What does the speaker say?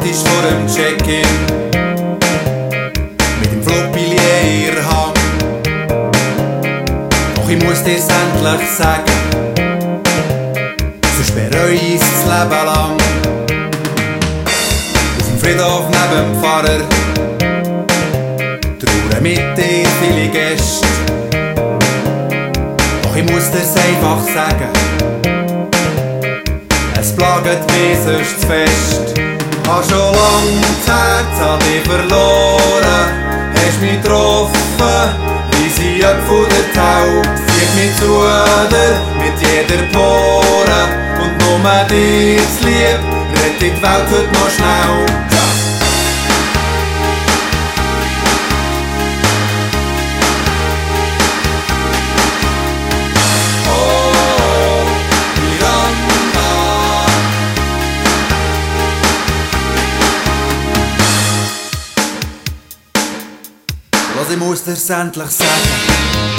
automatisch vor dem Check-in mit dem Flugbillett in der Hand. Doch ich muss dir's endlich sagen, sonst bereue ich's das Leben lang. Auf dem Friedhof neben dem Pfarrer trauern mit dir viele Gäste. Doch ich muss dir's einfach sagen, es plagt mich sonst zu fest. Hab schon lang das Herz an dich verloren, hast mich getroffen, wie sie Apfel der Taub. Flieg mich zu dir mit jeder Pore, und nur dir zu lieb, rettet die Welt heute noch schnell. Ich muss dir's endlich sagen,